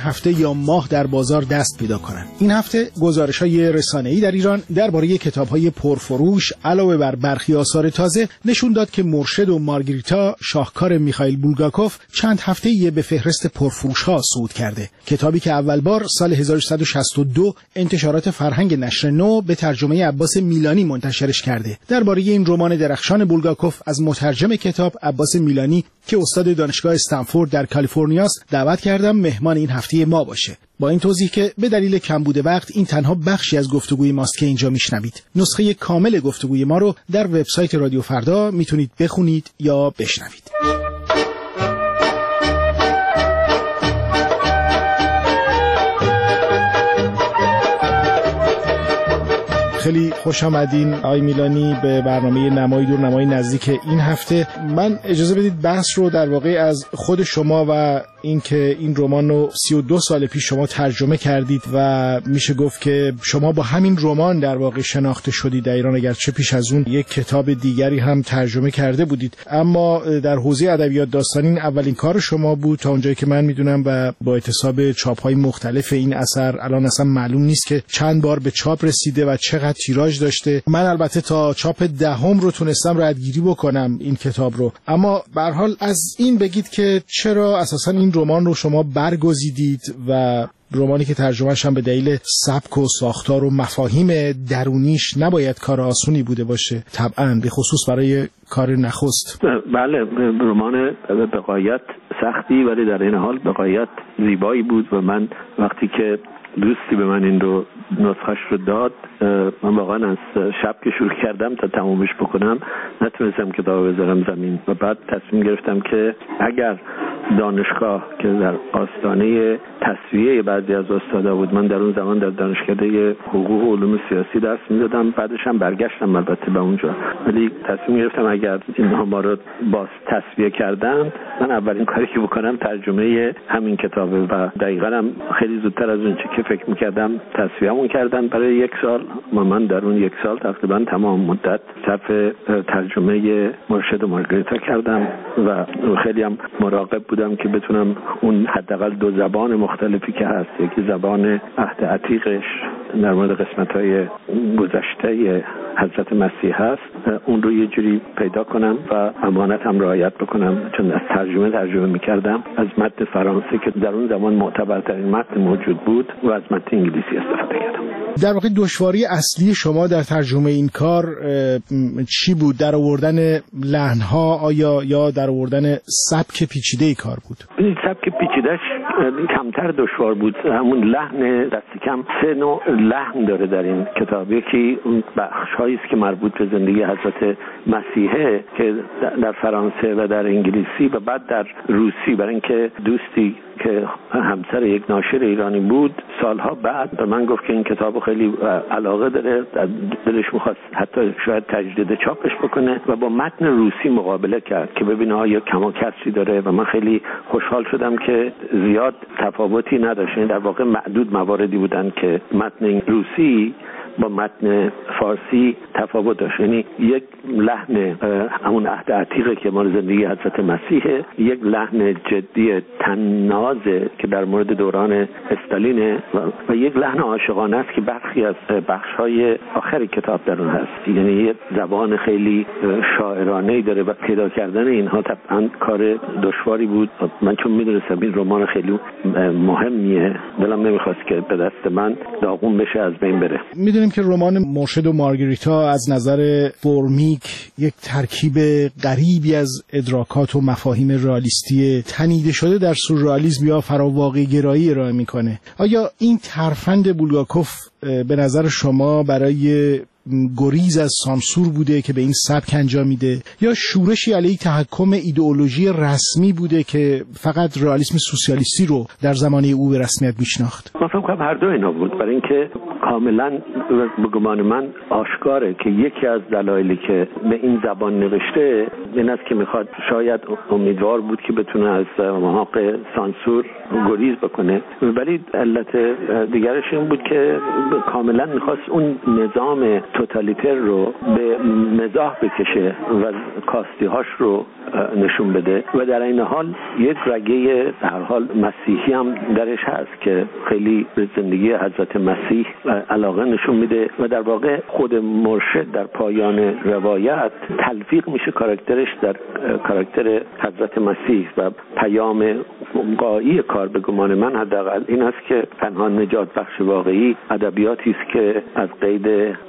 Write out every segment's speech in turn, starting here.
هفته یا ماه در بازار دست پیدا کنند. این هفته گزارش‌های رسانه‌ای در ایران درباره کتاب‌های پرفروش علاوه بر برخی آثار تازه نشون داد که مرشد و مارگریتا شاهکار میخائیل بولگاکوف چند هفته‌ای به فهرست پرفروش‌ها صعود کرده. کتابی که اول بار سال 1162 انتشارات فرهنگ نشر نو به ترجمه عباس میلانی منتشرش کرده. درباره این رمان درخشان بولگاکوف از مترجم کتاب عباس میلانی که استاد دانشگاه استنفورد در کالیفرنیا است دعوت کردم مهمان این هفته ما باشه. با این توضیح که به دلیل کمبود وقت این تنها بخشی از گفتگوی ماست که اینجا میشنوید. نسخه کامل گفتگوی ما رو در وبسایت رادیو فردا میتونید بخونید یا بشنوید. خیلی خوش آمدین آقای میلانی به برنامه نمای دور نمای نزدیک این هفته. من اجازه بدید بحث رو در واقع از خود شما و اینکه این رمان رو 32 سال پیش شما ترجمه کردید و میشه گفت که شما با همین رمان در واقع شناخته شدید در ایران، اگرچه پیش از اون یک کتاب دیگری هم ترجمه کرده بودید، اما در حوزه ادبیات داستانی این اولین کار شما بود تا اونجایی که من میدونم و با اعتصاب چاپ‌های مختلف این اثر الان اصلا معلوم نیست که چند بار به چاپ رسیده و چقدر تیراژ داشته. من البته تا چاپ 10 رو تونستم ردگیری بکنم این کتاب رو، اما به هر حال از این بگید که چرا اساسا این رمان رو شما برگزیدید و رمانی که ترجمه‌اش هم به دلیل سبک و ساختار و مفاهیم درونیش نباید کار آسونی بوده باشه، طبعاً به خصوص برای کار نخست. بله، رمان به غایت سختی ولی در این حال به غایت زیبایی بود و من وقتی که دوستی به من این رو نسخه‌اش رو داد، من واقعا از شب که شروع کردم تا تمومش بکنم نتونستم کتاب بذارم زمین و بعد تصمیم گرفتم که اگر دانشگاه که در آستانه تصفیه بعضی از استادا بود، من در اون زمان در دانشکده حقوق و علوم سیاسی درس میدادم، بعدش هم برگشتم البته به اونجا، ولی تصمیم گرفتم اگر اینها ما رو باز تصفیه کردن من اولین کاری که بکنم ترجمه همین کتابه و دقیقاً هم خیلی زودتر از اون چه که فکر میکردم تصفیه‌مون کردن برای 1 سال و من در اون 1 سال تقریبا تمام مدت صرف ترجمه مرشد و مارگریتا کردم و خیلی هم مراقب بودم که بتونم اون حداقل 2 زبان مختلفی که هست، یکی زبان عهد عتیقش در مورد قسمت‌های گذشته حضرت مسیح هست، اون رو یه جوری پیدا کنم و امانت هم رعایت بکنم، چون از ترجمه می‌کردم از متن فرانسه که در اون زمان معتبرترین متن موجود بود و از متن انگلیسی استفاده کردم. در واقع دشواری اصلی شما در ترجمه این کار چی بود؟ در آوردن لحن‌ها آیا یا در آوردن سبک پیچیده کار بود؟ این سبک پیچیده‌اش کمتر دشوار بود. همون لحن دست کم 3 نوع لحن داره در این کتاب. یکی اون بخش‌هایی است که مربوط به زندگی حضرت مسیحه که در فرانسه و در انگلیسی و بعد در روسی، برای اینکه دوستی که همسر یک ناشر ایرانی بود سالها بعد به من گفت که این کتابو خیلی علاقه داره، دلش می‌خواست حتی شاید تجدید چاپش بکنه و با متن روسی مقابله کرد که ببینه آیا کم و کسری داره و من خیلی خوشحال شدم که زیاد تفاوتی نداشت. در واقع معدود مواردی بودن که متن روسی با متن فارسی تفاوت داشت، یعنی یک لحن همون عهد عتیقه که مال زندگی حضرت مسیحه، یک لحن جدی طنازه که در مورد دوران استالینه و یک لحن عاشقانه است که برخی از بخش‌های آخر کتاب در اون هست، یعنی یک زبان خیلی شاعرانه‌ای داره و پیدا کردن اینها طبعاً کار دشواری بود. من چون می‌دونستم این رمان خیلی مهمیه دلم نمی‌خواست که به دست من داغون بشه، از بین بره. میدونیم که رمان مرشد و مارگریتا از نظر فرمیک یک ترکیب غریبی از ادراکات و مفاهیم رئالیستی تنیده شده در سورئالیسم یا فراواقع گرایی ارائه میکنه. آیا این ترفند بولگاکوف به نظر شما برای گریز از سانسور بوده که به این سبک انجام میده یا شورشی علیه تحکم ایدئولوژی رسمی بوده که فقط رئالیسم سوسیالیستی رو در زمانه او به رسمیت میشناخت؟ من فکر کنم هر دو اینا بود، برای اینکه کاملا به گمان من آشکاره که یکی از دلایلی که به این زبان نوشته این است که میخواد، شاید امیدوار بود که بتونه از محاق سانسور گریز بکنه، ولی علت دیگرش این بود که کاملا میخواست اون نظام توتالیتر رو به مزاح بکشه و کاستی‌هاش رو نشون بده و در این حال یک رگه در حال مسیحی هم درش هست که خیلی به زندگی حضرت مسیح علاقه نشون میده و در واقع خود مرشد در پایان روایت تلفیق میشه کاراکترش در کاراکتر حضرت مسیح و پیام غایی کار به گمان من حداقل این است که تنها نجات بخش واقعی ادبیاتی است که از قید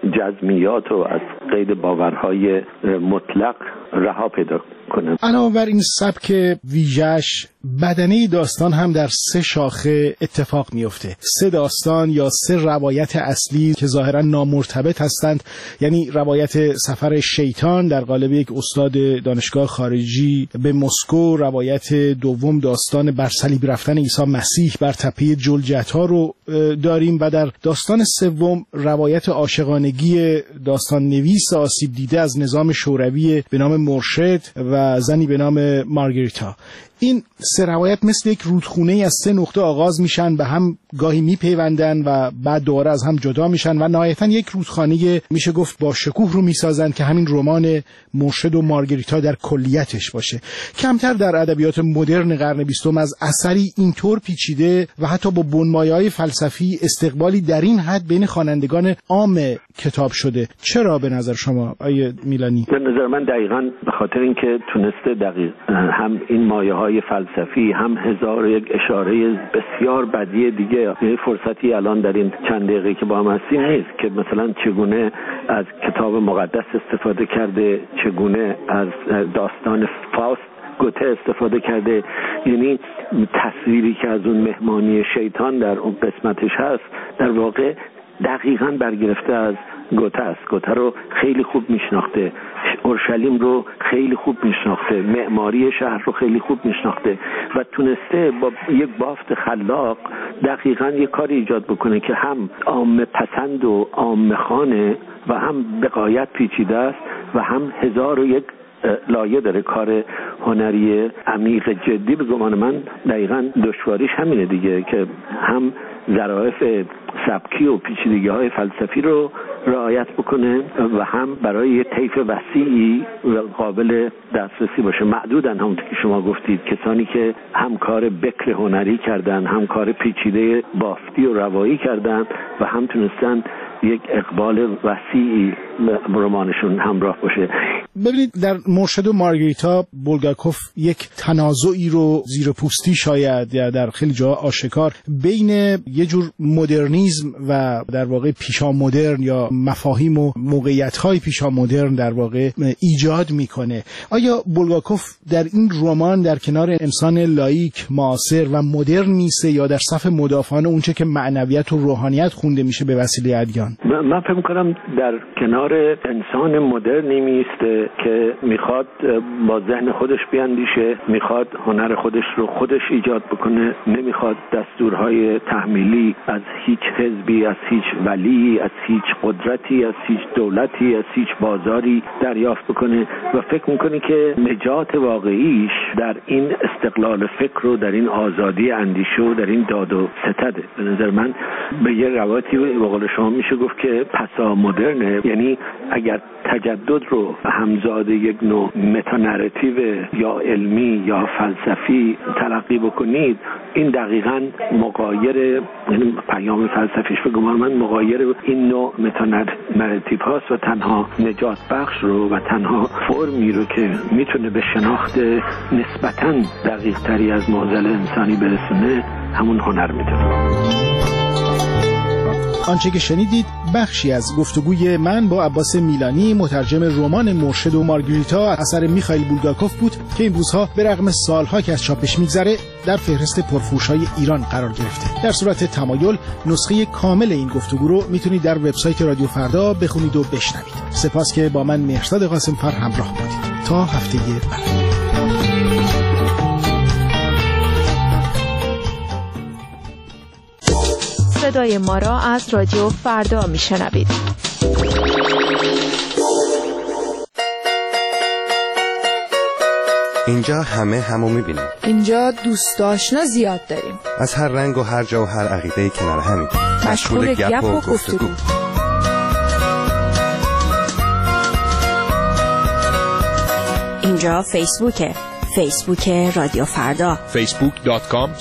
جزمیات و از قید باورهای مطلق رها پیدا کنه. علاوه بر این سبک ویژه‌اش بدنه داستان هم در 3 شاخه اتفاق میفته. 3 داستان یا 3 روایت اصلی که ظاهرا نامرتبط هستند، یعنی روایت سفر شیطان در قالب یک استاد دانشگاه خارجی به مسکو، روایت دوم داستان بر صلیب رفتن عیسی مسیح بر تپه جلجتا رو داریم و در داستان سوم روایت عاشقانگی داستان نویس آسیب دیده از نظام شوروی به نام مرشد و زنی به نام مارگریتا. این 3 روایت مثل یک رودخونه از 3 نقطه آغاز میشن، به هم گاهی میپیوندن و بعد دوباره از هم جدا میشن و نهایتا یک رودخانه میشه گفت با شکوه رو میسازن که همین رمان مرشد و مارگریتا در کلیتش باشه. کمتر در ادبیات مدرن قرن 20 از اثری اینطور پیچیده و حتی با بنمایه‌های فلسفی استقبالی در این حد بین خوانندگان عام کتاب شده. چرا به نظر شما آیه میلانی؟ به نظر من دقیقاً به خاطر اینکه تونسته دقیق هم این مایه‌های فلسفی هم هزار یک اشاره بسیار بدیع دیگه. فرصتی الان در این چند دقیقه که با هم هستیم نیست که مثلا چگونه از کتاب مقدس استفاده کرده، چگونه از داستان فاوست گوته استفاده کرده، یعنی تصویری که از اون مهمانی شیطان در اون قسمتش هست در واقع دقیقاً برگرفته از گوته است. گوته رو خیلی خوب میشناخته، اورشلیم رو خیلی خوب میشناخته، معماری شهر رو خیلی خوب میشناخته و تونسته با یک بافت خلاق دقیقاً یک کاری ایجاد بکنه که هم عامه پسند و عامه خوانه و هم به غایت پیچیده است و هم 1001 لایه داره. کار هنری عمیق جدی به گمان من دقیقاً دشواریش همینه دیگه که هم ظرافت سبکی و پیچیدگی‌های فلسفی رو رعایت بکنه و هم برای یه طیف وسیعی و قابل دسترسی باشه. معدودن همونطور که شما گفتید کسانی که هم کار بکر هنری کردن، هم کار پیچیده بافتی و روایی کردن و هم تونستن یک اقبال وسیعی رمانشون همراه باشه. ببینید در مرشد و مارگریتا بولگاکوف یک تنازعی رو زیر پوستی شاید یا در خیلی جاها آشکار بین یه جور مدرنیسم و در واقع پیشا مدرن یا مفاهیم و موقعیت‌های پیشا مدرن در واقع ایجاد میکنه. آیا بولگاکوف در این رمان در کنار انسان لاییک، معاصر و مدرن میسه یا در صف مدافعان اونچه که معنویت و روحانیت خونده میشه به وسیله ادیان؟ من فکر می‌کنم در کنار انسان مدرنی میسته که میخواد با ذهن خودش بیاندیشه، میخواد هنر خودش رو خودش ایجاد بکنه، نمیخواد دستورهای تحمیلی از هیچ حزبی، از هیچ ولی، از هیچ قدرتی، از هیچ دولتی، از هیچ بازاری دریافت بکنه و فکر میکنه که نجات واقعیش در این استقلال فکر و در این آزادی اندیشه و در این داد و ستده. به نظر من به یه روایتی به قول شما میشه گفت که پسا مدرنه، یعنی اگر تجدد رو همزاد یک نوع متانراتیو یا علمی یا فلسفی تلقی بکنید این دقیقاً مغایر، یعنی پیام فلسفیش به گمان من مغایر این نوع متانراتیو هاست و تنها نجات بخش رو و تنها فرمی رو که میتونه به شناخت نسبتاً دقیق تری از معضل انسانی برسونه همون هنر میتونه. آنچه که شنیدید بخشی از گفتگوی من با عباس میلانی مترجم رمان مرشد و مارگریتا اثر میخائیل بولگاکوف بود که این روزها به رغم سالها که از چاپش میگذره در فهرست پرفروش‌های ایران قرار گرفته. در صورت تمایل نسخه کامل این گفتگو رو میتونید در وبسایت رادیو فردا بخونید و بشنوید. سپاس که با من مهرزاد قاسم‌فر همراه بودید. تا هفته بعد. صدای ما را از رادیو فردا میشنوید. اینجا همو میبینیم. اینجا دوست آشنا زیاد داریم. از هر رنگ و هر جا و هر عقیده کنار همیم. مشغول گپ و گفتگو. اینجا فیسبوک رادیو فردا. facebook.com